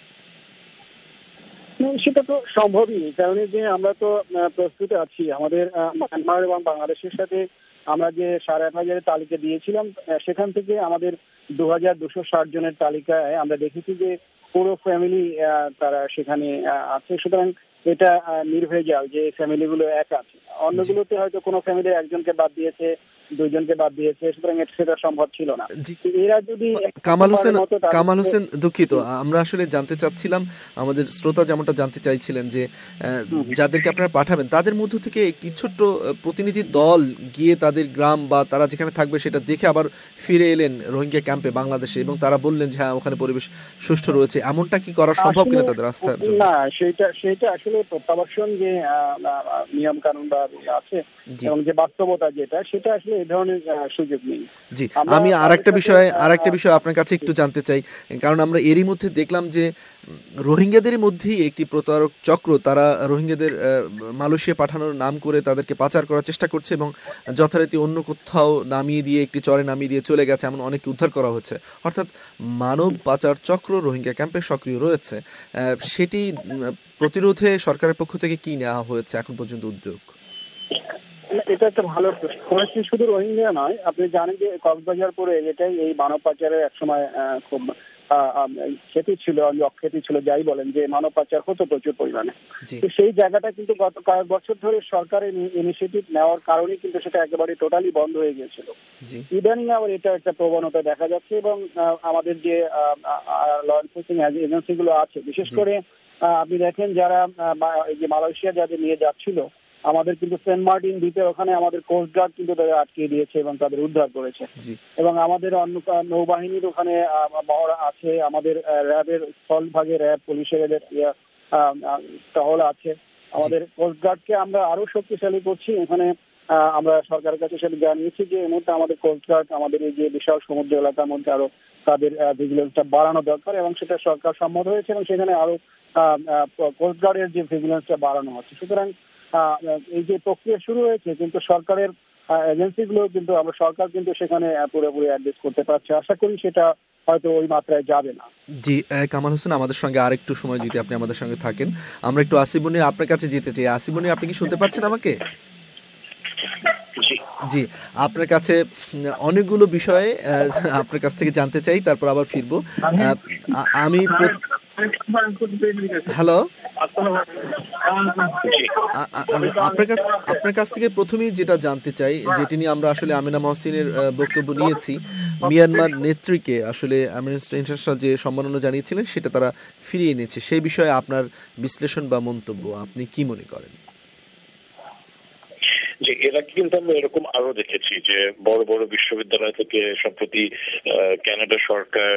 সেটা তো সম্ভবই, কারণ যে আমরা তো প্রস্তুত আছি। আমাদের মায়ানমার এবং বাংলাদেশের সাথে আমরা যে সাড়ে আট হাজারের তালিকা দিয়েছিলাম সেখান থেকে আমাদের দু হাজার দুশো ষাট জনের তালিকায় আমরা দেখেছি যে পুরো ফ্যামিলি তারা সেখানে আছে। সুতরাং এটা নির্ভেজাল যে ফ্যামিলিগুলো এক আছে। অন্যগুলোতে হয়তো কোনো ফ্যামিলির একজনকে বাদ দিয়েছে, দুইজনকে বাদ দিয়েছে, সুতরাং সেটা সম্ভব ছিল না। এরা যদি কামাল হোসেন কামাল হোসেন দুঃখিত, আমরা আসলে জানতে চাচ্ছিলাম, আমাদের শ্রোতা যেমনটা জানতে চাইছিলেন যে যাদেরকে আপনারা পাঠাবেন তাদের মধ্য থেকে একটি ছোট্ট প্রতিনিধি দল গিয়ে তাদের গ্রাম বা তারা যেখানে থাকবে সেটা দেখে আবার ফিরে এলেন রোহিঙ্গা ক্যাম্পে বাংলাদেশে, এবং তারা বললেন যে হ্যাঁ ওখানে পরিবেশ সুষ্ঠু রয়েছে, এমনটা কি করা সম্ভব কিনা তাদের আস্থার জন্য? না, সেটা সেটা আসলে প্রত্যাবর্তন যে নিয়ম কানুন বা আছে এবং যে বাস্তবতা যেটা, সেটা আসলে এই ধরনের সুযোগ নেই। জি, আমি আরেকটা বিষয় আরেকটা বিষয় আপনার কাছে একটু জানতে চাই, কারণ আমরা এরই মধ্যে দেখলাম যে রোহিঙ্গাদের মধ্যেই একটি প্রতারক চক্র, তারা রোহিঙ্গাদের মালয়েশিয়া পাঠানোর নাম করে তাদেরকে পাচার করার চেষ্টা করছে এবং যথারীতি অন্য কোথাও নামিয়ে দিয়ে একটি চরে নামিয়ে দিয়ে চলে গেছে, এমন অনেকে উদ্ধার করা হচ্ছে। অর্থাৎ মানব পাচার চক্র রোহিঙ্গা ক্যাম্পে সক্রিয় রয়েছে। সেটি প্রতিরোধে সরকারের পক্ষ থেকে কি নেওয়া হয়েছে এখন পর্যন্ত উদ্যোগ? এটা একটা ভালো প্রশ্ন। শুধু রোহিঙ্গা নয়, আপনি জানেন যে কক্সবাজার পরে এটাই এই মানব পাচারের একসময় খুব ক্ষতি ছিল, অক্ষতি ছিল, যাই বলেন, যে মানব পাচার হতো প্রচুর পরিমাণে। তো সেই জায়গাটা কিন্তু গত কয়েক বছর ধরে সরকারের ইনিশিয়েটিভ নেওয়ার কারণে কিন্তু সেটা একেবারে টোটালি বন্ধ হয়ে গিয়েছিল। ইদানিং আবার এটা একটা প্রবণতা দেখা যাচ্ছে এবং আমাদের যে ল এনফোর্সিং এজেন্সি গুলো আছে, বিশেষ করে আপনি দেখেন যারা এই যে মালয়েশিয়া যাদের নিয়ে যাচ্ছিল, আমাদের কিন্তু সেন্ট মার্টিন দ্বীপে ওখানে আমাদের কোস্ট গার্ড কিন্তু তাদের আটকে দিয়েছে এবং তাদের উদ্ধার করেছে। এবং আমাদের অন্য নৌবাহিনীর ওখানে মহড়া আছে, আমাদের র্যাবের স্থল ভাগে র্যাব পুলিশের টহল আছে। আমাদের কোস্ট গার্ডকে আমরা আরো শক্তিশালী করছি। ওখানে আমরা সরকারের কাছে সেটা জানিয়েছি যে এই মুহূর্তে আমাদের কোস্ট গার্ড আমাদের এই যে বিশাল সমুদ্র এলাকার মধ্যে আরো তাদের ভিজিলেন্সটা বাড়ানো দরকার এবং সেটা সরকার সম্মত হয়েছে এবং সেখানে আরো কোস্ট গার্ডের যে ভিজিলেন্সটা বাড়ানো হচ্ছে। সুতরাং এই যে প্রক্রিয়া শুরু হয়েছে, কিন্তু সরকারের এজেন্সিগুলো কিন্তু আমরা সরকার কিন্তু সেখানে পুরোপুরি অ্যাড্রেস করতে পারছে। আশা করি সেটা হয়তো ওই মাত্রায় যাবে না। জি, কামাল হোসেন, আমাদের সঙ্গে আরেকটু সময় যদি আপনি আমাদের সঙ্গে থাকেন, আমরা একটু আসিফ মনির আপনার কাছে যেতে চাই। আসিফ মনির, আপনি কি শুনতে পাচ্ছেন আমাকে? জি, আপনার কাছে অনেকগুলো বিষয়ে আপনার কাছ থেকে জানতে চাই, তারপর আবার ফিরবো। আমি হ্যালো আপনার কাছ আপনার কাছ থেকে প্রথমেই যেটা জানতে চাই, যেটি নিয়ে আমরা আসলে আমিনা মহসিনের বক্তব্য নিয়েছি, মিয়ানমার নেত্রীকে আসলে অ্যামনেস্টি ইন্টারন্যাশনাল যে সম্মাননা জানিয়েছিলেন সেটা তারা ফিরিয়ে এনেছে, সেই বিষয়ে আপনার বিশ্লেষণ বা মন্তব্য আপনি কি মনে করেন? যে এর আগে কিন্তু আমরা এরকম আরো দেখেছি যে বড় বড় বিশ্ববিদ্যালয় থেকে সম্প্রতি কানাডা সরকার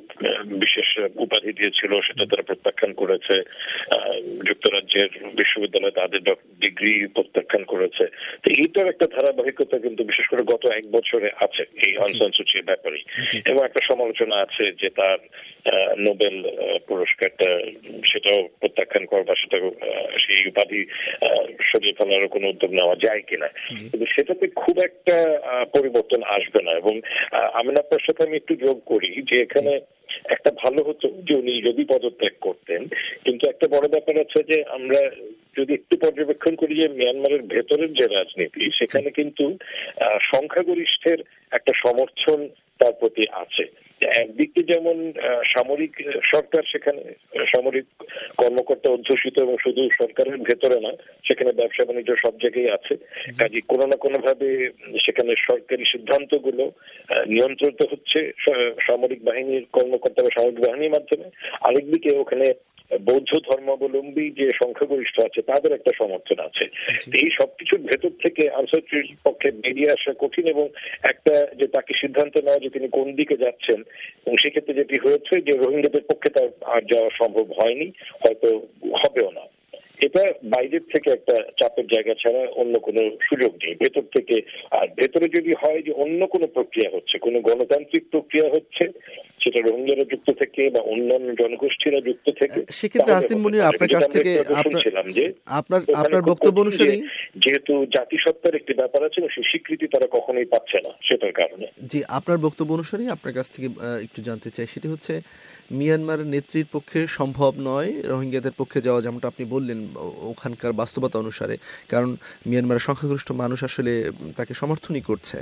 বিশেষ উপাধি দিয়েছিল, সেটা তারা প্রত্যাখ্যান করেছে। যুক্তরাজ্যের বিশ্ববিদ্যালয় তাদের ডিগ্রি প্রত্যাখ্যান করেছে। তো এইটার একটা ধারাবাহিকতা কিন্তু বিশেষ করে গত এক বছরে আছে এই অং সান সু চির ব্যাপারে, এবং একটা সমালোচনা আছে যে তার নোবেল পুরস্কারটা সেটাও প্রত্যাখ্যান করবা, সেটা সেই উপাধি সরিয়ে ফেলার কোনো উদ্যোগ নেওয়া যায় কিনা। কিন্তু সেটাতে খুব একটা পরিবর্তন আসবে না। এবং আমি আপনার সাথে আমি একটু যোগ করি যে এখানে একটা ভালো হতো যে উনি যদি পদত্যাগ করতেন, কিন্তু একটা বড় ব্যাপার আছে যে আমরা যদি একটু পর্যবেক্ষণ করি যে মিয়ানমারের ভেতরের যে রাজনীতি, সেখানে কিন্তু সংখ্যাগরিষ্ঠের একটা সমর্থন তার প্রতি আছে। একদিকে যেমন সামরিক সরকার, সেখানে সামরিক কর্মকর্তা অধ্যুষিত, এবং শুধু সরকারের ভেতরে না, সেখানে ব্যবসা বাণিজ্য সব জায়গায় আছে। কাজে কোনো না কোনো ভাবে সেখানে সরকারি সিদ্ধান্তগুলো নিয়ন্ত্রিত হচ্ছে সামরিক বাহিনীর কর্মকর্তা বা সামরিক বাহিনীর মাধ্যমে। আরেকদিকে ওখানে বৌদ্ধ ধর্মাবলম্বী যে সংখ্যাগরিষ্ঠ আছে তাদের একটা সমর্থন আছে। এই সবকিছুর ভেতর থেকে আং সান সু চির পক্ষে বেরিয়ে আসা কঠিন, এবং একটা যে তাকে সিদ্ধান্ত নেওয়া যে তিনি কোন দিকে যাচ্ছেন, এবং সেক্ষেত্রে যেটি হয়েছে যে রোহিঙ্গাদের পক্ষে তার আর যাওয়া সম্ভব হয়নি, হয়তো হবেও না। এটা বাইরের থেকে একটা চাপের জায়গা ছাড়া অন্য কোনো সুযোগ নেই। ভেতর থেকে, আর ভেতরে যদি হয় যে অন্য কোনো প্রক্রিয়া হচ্ছে, কোনো গণতান্ত্রিক প্রক্রিয়া হচ্ছে, সেটা রোহিঙ্গারা যুক্ত থেকে বা অন্যান্য জনগোষ্ঠীরা যুক্ত থেকে, সেক্ষেত্রে আসিফ মনির আপনার কাছ থেকে শুনছিলাম যে আপনার আপনার বক্তব্য অনুসারে যেহেতু জাতিসত্তার একটি ব্যাপার আছে, সেই স্বীকৃতি তারা কখনোই পাচ্ছে না, সেটার কারণে। জি, আপনার বক্তব্য অনুসারে আপনার কাছ থেকে একটু জানতে চাই, সেটি হচ্ছে মিয়ানমার নেত্রীর পক্ষে সম্ভব নয় রোহিঙ্গাদের পক্ষে যাওয়া, যেমনটা আপনি বললেন ওখানকার বাস্তবতা অনুসারে, কারণ মিয়ানমারের সংখ্যাগরিষ্ঠ মানুষ আসলে তাকে সমর্থনই করছে,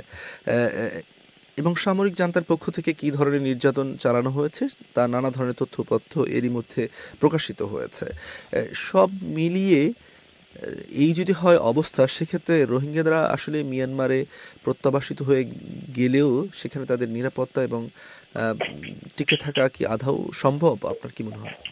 এবং সামরিক জান্তার পক্ষ থেকে কী ধরনের নির্যাতন চালানো হয়েছে তার নানা ধরনের তথ্যপত্র এরই মধ্যে প্রকাশিত হয়েছে। সব মিলিয়ে এই যদি হয় অবস্থা, সেক্ষেত্রে রোহিঙ্গারা আসলে মিয়ানমারে প্রত্যাবাসিত হয়ে গেলেও সেখানে তাদের নিরাপত্তা এবং টিকে থাকা কি আদৌ সম্ভব? আপনার কি মনে হয়?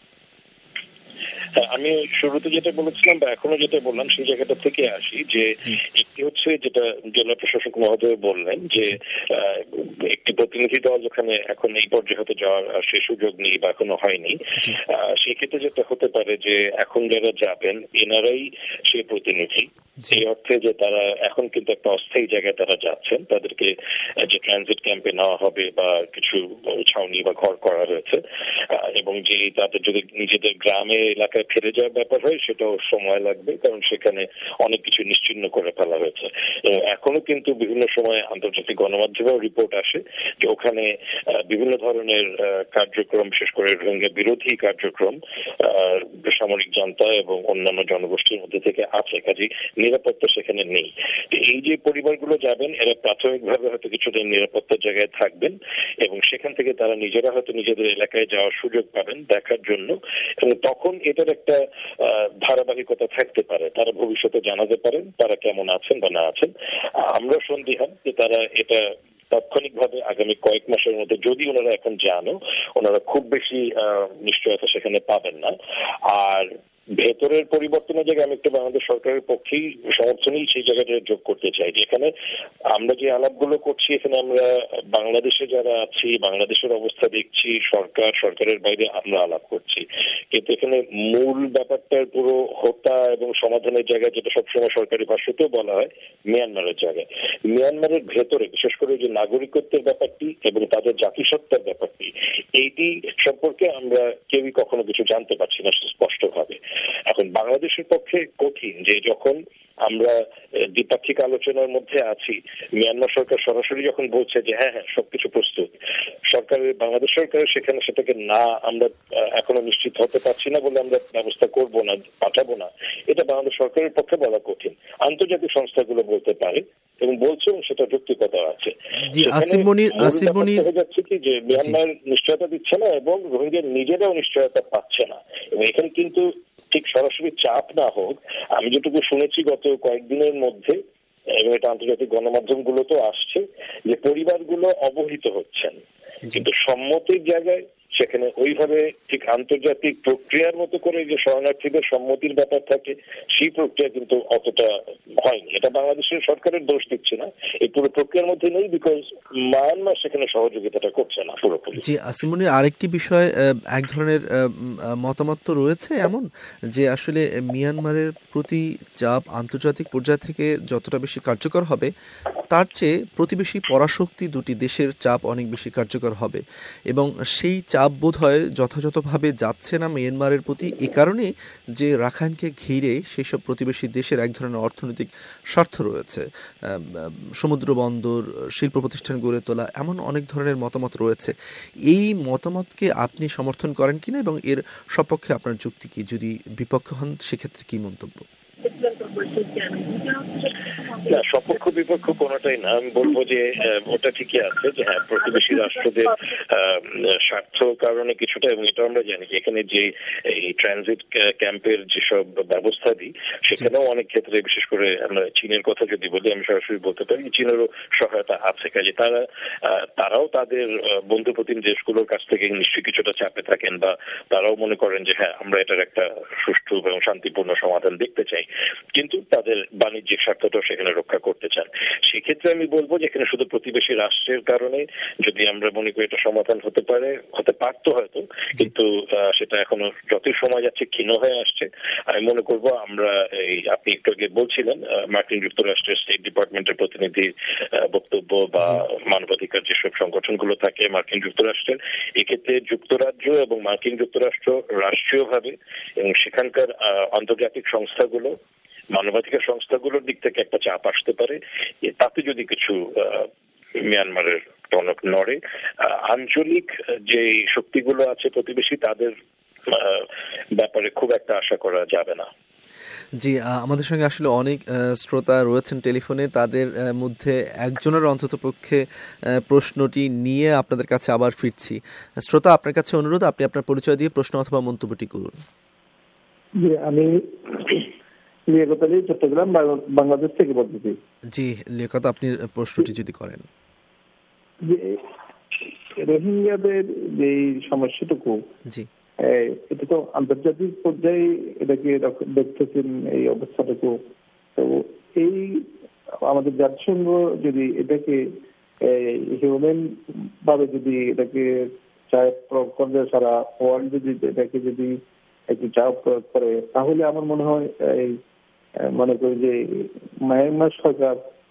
আমি শুরুতে যেটা বলেছিলাম বা এখনো যেটা বললাম সেই জায়গাটা থেকে আসি, যে একটি হচ্ছে যেটা জেলা প্রশাসক মহোদয় বললেন যে একটি প্রতিনিধি দল যেখানে এখন এই পর্যায়ে হতে যাওয়ার সে সুযোগ নেই বা এখনো হয়নি, সেক্ষেত্রে যেটা হতে পারে যে এখন যারা যাবেন এনারাই সে প্রতিনিধি, এই অর্থে যে তারা এখন কিন্তু একটা অস্থায়ী জায়গায় তারা যাচ্ছেন, তাদেরকে যে ট্রানজিট ক্যাম্পে নেওয়া হবে বা কিছু ছাউনি বা ঘর করা হয়েছে, এবং যে তাদের যদি নিজেদের গ্রামে এলাকায় ফিরে যাওয়ার ব্যাপার হয় সেটাও সময় লাগবে, কারণ সেখানে অনেক কিছু নিশ্চিহ্ন করে ফেলা হয়েছে। এখনো কিন্তু বিভিন্ন সময় আন্তর্জাতিক গণমাধ্যমেও রিপোর্ট আসে যে ওখানে বিভিন্ন ধরনের কার্যক্রম, বিশেষ করে রোহিঙ্গা বিরোধী কার্যক্রম সামরিক জান্তা এবং অন্যান্য জনগোষ্ঠীর মধ্যে থেকে আছে, কাজেই নিরাপত্তা সেখানে নেই। এই যে পরিবারগুলো যাবেন এরা প্রাথমিকভাবে হয়তো কিছুদিন নিরাপত্তার জায়গায় থাকবেন, এবং সেখান থেকে তারা নিজেরা হয়তো নিজেদের এলাকায় যাওয়ার সুযোগ পাবেন দেখার জন্য, এবং তখন এটার একটা ধারাবাহিকতা থাকতে পারে, তারা ভবিষ্যতে জানাতে পারেন তারা কেমন আছেন বা না আছেন। আমরা সন্দিহান যে তারা এটা তাৎক্ষণিকভাবে আগামী কয়েক মাসের মধ্যে, যদি ওনারা এখন জানো, ওনারা খুব বেশি নিশ্চয়তা সেখানে পাবেন না। আর ভেতরের পরিবর্তনের জায়গায় আমি একটু বাংলাদেশ সরকারের পক্ষেই সমর্থনই সেই জায়গাটা যোগ করতে চাই, যে এখানে আমরা যে আলাপগুলো করছি, এখানে আমরা বাংলাদেশে যারা আছি, বাংলাদেশের অবস্থা দেখছি, সরকার সরকারের বাইরে আমরা আলাপ করছি, কিন্তু এখানে মূল ব্যাপারটার পুরো হোতা এবং সমাধানের জায়গায়, যেটা সবসময় সরকারি ভাষ্যতেও বলা হয়, মিয়ানমারের জায়গায়, মিয়ানমারের ভেতরে বিশেষ করে যে নাগরিকত্বের ব্যাপারটি এবং তাদের জাতিসত্তার ব্যাপারটি, এইটি সম্পর্কে আমরা কেউই কখনো কিছু জানতে পারছি না স্পষ্টভাবে। এখন বাংলাদেশের পক্ষে কঠিন যে যখন আমরা দ্বিপাক্ষিক আলোচনার মধ্যে আছি, মিয়ানমার সরকার সরাসরি যখন বলছে যে হ্যাঁ হ্যাঁ সবকিছু প্রস্তুত, সরকারের বাংলাদেশ সরকারের সেখানে সেটাকে না আমরা এখনো নিশ্চিত হতে পারছি না বলে আমরা ব্যবস্থা করব না, পাঠাবো না, এটা বাংলাদেশ সরকারের পক্ষে বলা কঠিন। আন্তর্জাতিক সংস্থাগুলো বলতে পারে এবং বলছে, এবং সেটা যৌক্তিকতা আছে। যাচ্ছে কি যে মিয়ানমার নিশ্চয়তা দিচ্ছে না এবং রোহিঙ্গা নিজেরাও নিশ্চয়তা পাচ্ছে না। এবং এখানে কিন্তু ঠিক সরাসরি চাপ না হোক, আমি যেটুকু শুনেছি গত কয়েকদিনের মধ্যে, এবং এটা আন্তর্জাতিক গণমাধ্যমগুলো তো আসছে, যে পরিবারগুলো অবহিত হচ্ছেন, কিন্তু সম্মতির জায়গায় সেখানে ওইভাবে ঠিক আন্তর্জাতিক প্রক্রিয়ার মতো করে যে শরণার্থীদের সম্মতির ব্যাপার থাকে, সেই প্রক্রিয়া কিন্তু অতটা হয়নি। এটা বাংলাদেশের সরকারের দোষ দিচ্ছে না, এই পুরো প্রক্রিয়ার মধ্যে নেই, বিকজ মায়ানমার সেখানে সহযোগিতাটা করছে না পুরোপুরি। জি, আসিমুনির আরেকটি বিষয়, এক ধরনের মতামত তো রয়েছে এমন যে আসলে মিয়ানমারের প্রতি চাপ আন্তর্জাতিক পর্যায় থেকে যতটা বেশি কার্যকর হবে, তার চেয়ে প্রতিবেশী পরাশক্তি দুটি দেশের চাপ অনেক বেশি কার্যকর হবে, এবং সেই চাপ বোধ হয় যথাযথভাবে যাচ্ছে না মিয়ানমারের প্রতি, এ কারণে যে রাখাইনকে ঘিরে সেই সব প্রতিবেশী দেশের এক ধরনের অর্থনৈতিক স্বার্থ রয়েছে, সমুদ্র বন্দর, শিল্প প্রতিষ্ঠান গড়ে তোলা, এমন অনেক ধরনের মতামত রয়েছে। এই মতামতকে আপনি সমর্থন করেন কিনা এবং এর সপক্ষে আপনার যুক্তি কি? যদি বিপক্ষ হন সেক্ষেত্রে কি মন্তব্য? না, সপক্ষ বিপক্ষ কোনোটাই না। আমি বলবো যে ওটা ঠিকই আছে যে হ্যাঁ প্রতিবেশী রাষ্ট্রদের স্বার্থ কারণে কিছুটা, এবং এটা আমরা জানি যে এখানে যে এই ট্রানজিট ক্যাম্পের যেসব ব্যবস্থা দিই সেখানেও অনেক ক্ষেত্রে, বিশেষ করে আমরা চীনের কথা যদি বলি, আমি সরাসরি বলতে পারি চীনেরও সহায়তা আছে। কাজে তারা তারাও তাদের বন্ধুপ্রতিম দেশগুলোর কাছ থেকে নিশ্চয়ই কিছুটা চাপে থাকেন, বা তারাও মনে করেন যে হ্যাঁ আমরা এটার একটা সুষ্ঠু এবং শান্তিপূর্ণ সমাধান দেখতে চাই, কিন্তু তাদের বাণিজ্যিক স্বার্থটাও সেখানে রক্ষা করতে চান। সেক্ষেত্রে আমি বলবো যে এখানে শুধু প্রতিবেশী রাষ্ট্রের কারণে যদি আমরা মনে করি এটা সমাধান হতে পারে, হতে পারতো হয়তো, কিন্তু সেটা এখনো যতই সময় যাচ্ছে ক্ষীণ হয়ে আসছে। আমি মনে করব আমরা এই আপনি একটু আগে বলছিলেন মার্কিন যুক্তরাষ্ট্রের স্টেট ডিপার্টমেন্টের প্রতিনিধির বক্তব্য বা মানবাধিকার যেসব সংগঠনগুলো থাকে মার্কিন যুক্তরাষ্ট্রের, এক্ষেত্রে যুক্তরাজ্য এবং মার্কিন যুক্তরাষ্ট্র রাষ্ট্রীয়ভাবে এবং সেখানকার আন্তর্জাতিক সংস্থাগুলো, মানবাধিকার সংস্থাগুলোর দিক থেকে একটা চাপ আসতে পারে, তাতে যদি কিছু মিয়ানমারের টনক নড়ে, আঞ্চলিক যে শক্তিগুলো আছে প্রতিবেশী, তাদের ব্যাপারে খুব একটা আশা করা যাবে না। জি, আমাদের সঙ্গে আসলে অনেক শ্রোতা রয়েছেন টেলিফোনে, তাদের মধ্যে একজনের অন্তত পক্ষে প্রশ্নটি নিয়ে আপনাদের কাছে আবার ফিরছি। শ্রোতা, আপনার কাছে অনুরোধ, আপনি আপনার পরিচয় দিয়ে প্রশ্ন অথবা মন্তব্যটি করুন। জি, আমি লিয়াকত আলী, চট্টগ্রাম, বাংলাদেশ থেকে বলতেছি। জি লিয়াকত, আপনি প্রশ্নটি যদি করেন। যে রোহিঙ্গাদের যে সমস্যাটুকু, জি এটা তো আন্তর্জাতিক পর্যায়ে এটাকে দেখতেছেন এই অবস্থাটুকু, তো এই আমাদের জাতিসংঘ যদি এটাকে হিউম্যান ভাবে যদি এটাকে চাপ প্রয়োগ করে, সারা ওয়ার্ল্ড যদি এটাকে যদি একটু চাপ প্রয়োগ করে, তাহলে আমার মনে হয় এই মনে করি যে মায়ানমার সরকার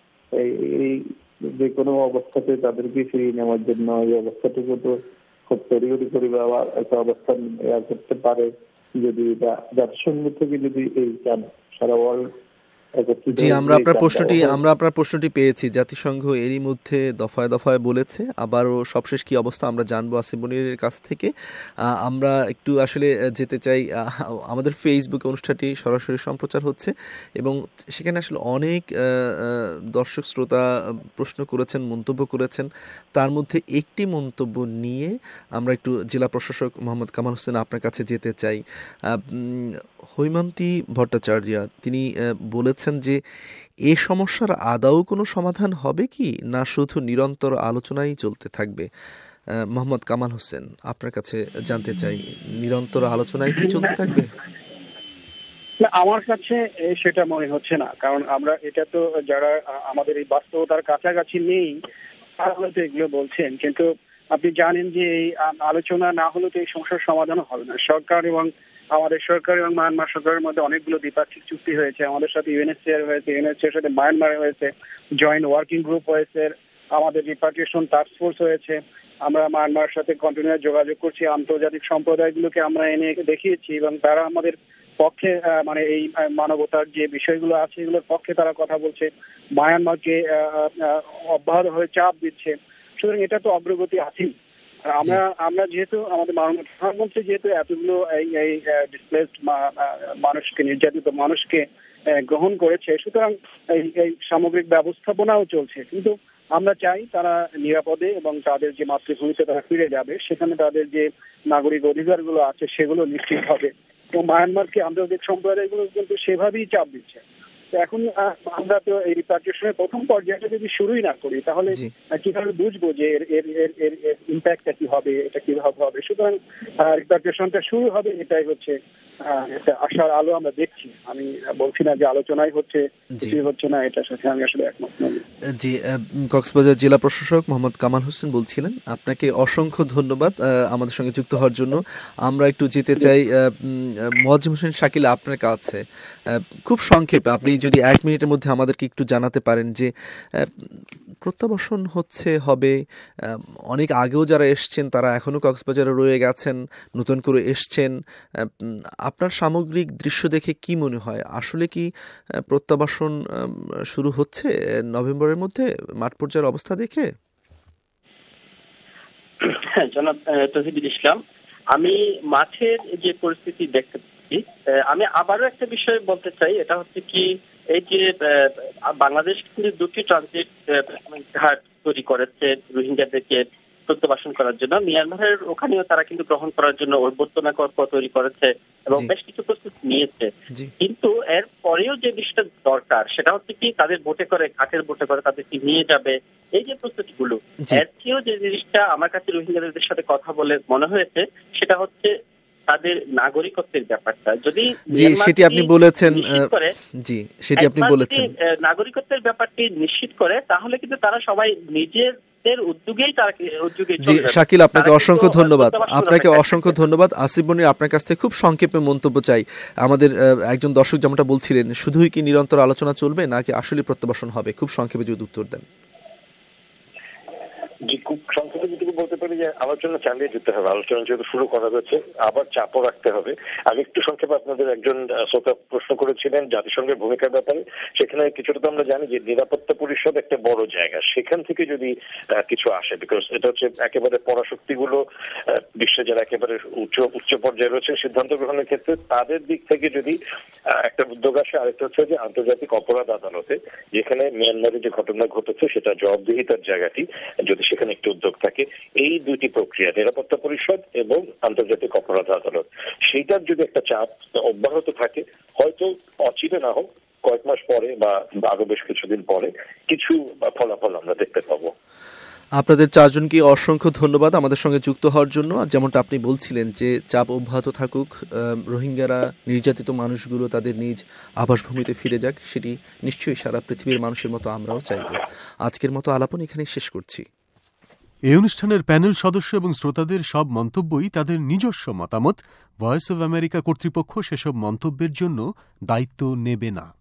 এই যে কোনো অবস্থাতে তাদেরকে ফিরিয়ে নেওয়ার জন্য এই অবস্থাটুকু তো খুব তৈরি করে আবার একটা অবস্থান করতে পারে, যদি জাতিসংঘ থেকে যদি এই সারা ওয়ার্ল্ড। জি, আমরা আপনার প্রশ্নটি আমরা আপনার প্রশ্নটি পেয়েছি। জাতিসংঘ এরই মধ্যে দফায় দফায় বলেছে, আবারও সবশেষ কি অবস্থা আমরা জানবো আসিফ মনিরের কাছ থেকে। আমরা একটু আসলে যেতে চাই, আমাদের ফেসবুকে অনুষ্ঠানটি সরাসরি সম্প্রচার হচ্ছে এবং সেখানে আসলে অনেক দর্শক শ্রোতা প্রশ্ন করেছেন, মন্তব্য করেছেন। তার মধ্যে একটি মন্তব্য নিয়ে আমরা একটু জেলা প্রশাসক মোহাম্মদ কামাল হোসেন আপনার কাছে যেতে চাই। হৈমন্তী ভট্টাচার্য তিনি বলেছেন যে এ সমস্যার আদৌ কোনো সমাধান হবে কি, না শুধু নিরন্তর আলোচনাই চলতে থাকবে? মোহাম্মদ কামাল হোসেন, আপনার কাছে জানতে চাই, নিরন্তর আলোচনায় কি চলতে থাকবে? আমার কাছে সেটা মনে হচ্ছে না, কারণ আমরা এটা তো যারা আমাদের এই বাস্তবতার কাছাকাছি নেই তারা হয়তো এগুলো বলছেন, কিন্তু আপনি জানেন যে এই আলোচনা না হলে তো এই সমস্যার সমাধান হবে না। সরকার এবং আমাদের সরকার এবং মায়ানমার সরকারের মধ্যে অনেকগুলো দ্বিপাক্ষিক চুক্তি হয়েছে, আমাদের সাথে ইউএনএইচসিআর হয়েছে, ইউএনএইচসিআর সাথে মায়ানমার হয়েছে, জয়েন্ট ওয়ার্কিং গ্রুপ হয়েছে, আমাদের রিপাট্রিয়েশন টাস্ক ফোর্স হয়েছে, আমরা মায়ানমারের সাথে কন্টিনিউ যোগাযোগ করছি, আন্তর্জাতিক সম্প্রদায়গুলোকে আমরা এনে দেখিয়েছি এবং তারা আমাদের পক্ষে, মানে এই মানবতার যে বিষয়গুলো আছে এগুলোর পক্ষে তারা কথা বলছে, মায়ানমারকে অব্যাহত হয়ে চাপ দিচ্ছে। সুতরাং এটা তো অগ্রগতি আছেই। আমরা আমরা যেহেতু আমাদের মাননীয় প্রধানমন্ত্রী যেহেতু এতগুলো এই ডিসপ্লেসড মানুষকে, নির্যাতিত মানুষকে গ্রহণ করেছে, সুতরাং এই সামগ্রিক ব্যবস্থাপনাও চলছে। কিন্তু আমরা চাই তারা নিরাপদে এবং তাদের যে মাতৃভূমিতে তারা ফিরে যাবে, সেখানে তাদের যে নাগরিক অধিকারগুলো আছে সেগুলো নিশ্চিত হবে। এবং মায়ানমারকে আন্তর্জাতিক সম্প্রদায়গুলো কিন্তু সেভাবেই চাপ দিচ্ছে। এখন আমরা তো এই রিপাট্রিয়েশনের প্রথম পর্যায়ে যদি শুরুই না করি, তাহলে কিভাবে বুঝবো যে এর এর এর এর ইম্প্যাক্টটা কি হবে, এটা কিভাবে হবে? সুতরাং রিপাট্রিয়েশনটা শুরু হবে, এটাই হচ্ছে আশার আলো আমরা দেখছি। আমি বলছি না যে আলোচনাই হচ্ছে, কিছুই হচ্ছে না, এটার সাথে আমি আসলে একমত নই। জি, কক্সবাজার জেলা প্রশাসক মোহাম্মদ কামাল হোসেন বলছিলেন। আপনাকে অসংখ্য ধন্যবাদ আমাদের সঙ্গে যুক্ত হওয়ার জন্য। আমরা একটু যেতে চাই মোয়াজ্জেম হোসেন শাকিল আপনার কাছে, খুব সংক্ষেপে আপনি যদি এক মিনিটের মধ্যে আমাদেরকে একটু জানাতে পারেন যে প্রত্যাবাসন হচ্ছে হবে, অনেক আগেও যারা এসছেন তারা এখনো কক্সবাজারে রয়ে গেছেন, নতুন করে এসছেন, আপনার সামগ্রিক দৃশ্য দেখে কি মনে হয়? আসলে কি প্রত্যাবাসন শুরু হচ্ছে নভেম্বরের মধ্যে মাঠ পর্যায়ের অবস্থা দেখে? হ্যাঁ জনাব তৌহিদুল ইসলাম, আমি মাঠের যে পরিস্থিতি দেখতে পাচ্ছি, আমি আবারও একটা বিষয় বলতে চাই। এটা হচ্ছে কি, এই যে বাংলাদেশ কিন্তু দুটি ট্রানজিট ঘাট তৈরি করেছে রোহিঙ্গাদেরকে প্রত্যাবাসন করার জন্য। মিয়ানমারের ওখানেও তারা কিন্তু গ্রহণ করার জন্য অভ্যর্থনা তৈরি করেছে এবং বেশ কিছু প্রস্তুতি নিয়েছে। কিন্তু এর পরেও যে বিষয়টা দরকার সেটা হচ্ছে কি, তাদের বোটে করে, ঘাটের বোটে করে তাদেরকে নিয়ে যাবে, এই যে প্রস্তুতিগুলো, এর চেয়েও যে জিনিসটা আমার কাছে রোহিঙ্গাদের সাথে কথা বলে মনে হয়েছে সেটা হচ্ছে তাদের নাগরিকত্বের ব্যাপারটা। যদি সেটি আপনি বলেছেন, জি সেটি আপনি বলেছেন, নাগরিকত্বের ব্যাপারটি নিশ্চিত করে, তাহলে কিন্তু তারা সবাই নিজের উদ্যোগেই তারা উদ্যোগে। জি শাকিল, আপনাকে অসংখ্য ধন্যবাদ। আপনাকে অসংখ্য ধন্যবাদ। আসিফ মনির, আপনার কাছ থেকে খুব সংক্ষেপে মন্তব্য চাই। আমাদের একজন দর্শক যেমনটা বলছিলেন, শুধুই কি নিরন্তর আলোচনা চলবে নাকি আসলে প্রত্যাবাসন হবে? খুব সংক্ষেপে যদি উত্তর দেন। জি, খুব সংক্ষেপে যেটুকু বলতে পারি যে আলোচনা চালিয়ে যেতে হবে। আলোচনা যেহেতু শুরু করা হয়েছে, আবার চাপও রাখতে হবে। আমি একটু সংক্ষেপে, আপনাদের একজন শ্রোতা প্রশ্ন করেছিলেন জাতিসংঘের ভূমিকার ব্যাপারে। সেখানে কিছুটা তো আমরা জানি যে নিরাপত্তা পরিষদ একটা বড় জায়গা, সেখান থেকে যদি কিছু আসে, বিকজ এটা হচ্ছে একেবারে পরাশক্তিগুলো বিশ্বে যারা একেবারে উচ্চ উচ্চ পর্যায়ে রয়েছে সিদ্ধান্ত গ্রহণের ক্ষেত্রে, তাদের দিক থেকে যদি একটা উদ্যোগ আসে। আরেকটা হচ্ছে যে আন্তর্জাতিক অপরাধ আদালতে, যেখানে মিয়ানমারে যে ঘটনা ঘটেছে সেটা জবাবদিহিতার জায়গাটি, যদি সেখানে একটি উদ্যোগ থাকে, এই দুইটি প্রক্রিয়া, নিরাপত্তা পরিষদ এবং আন্তর্জাতিক অপরাধ আদালত, সেইটার যদি একটা চাপ অব্যাহত থাকে, হয়তো অচিরে না হোক কয়েক মাস পরে বা আরো বেশ কিছুদিন পরে কিছু ফলাফল আমরা দেখতে পাবো। আপনাদের চারজনকে অসংখ্য ধন্যবাদ আমাদের সঙ্গে যুক্ত হওয়ার জন্য। যেমনটা আপনি বলছিলেন যে চাপ অব্যাহত থাকুক, রোহিঙ্গারা, নির্যাতিত মানুষগুলো তাদের নিজ আবাসভূমিতে ফিরে যাক, সেটি নিশ্চয়ই সারা পৃথিবীর মানুষের মতো আমরাও চাইব। আজকের মতো আলাপন এখানেই শেষ করছি। এই অনুষ্ঠানের প্যানেল সদস্য এবং শ্রোতাদের সব মন্তব্যই তাদের নিজস্ব মতামত। ভয়েস অব আমেরিকা কর্তৃপক্ষ সেসব মন্তব্যের জন্য দায়িত্ব নেবে না।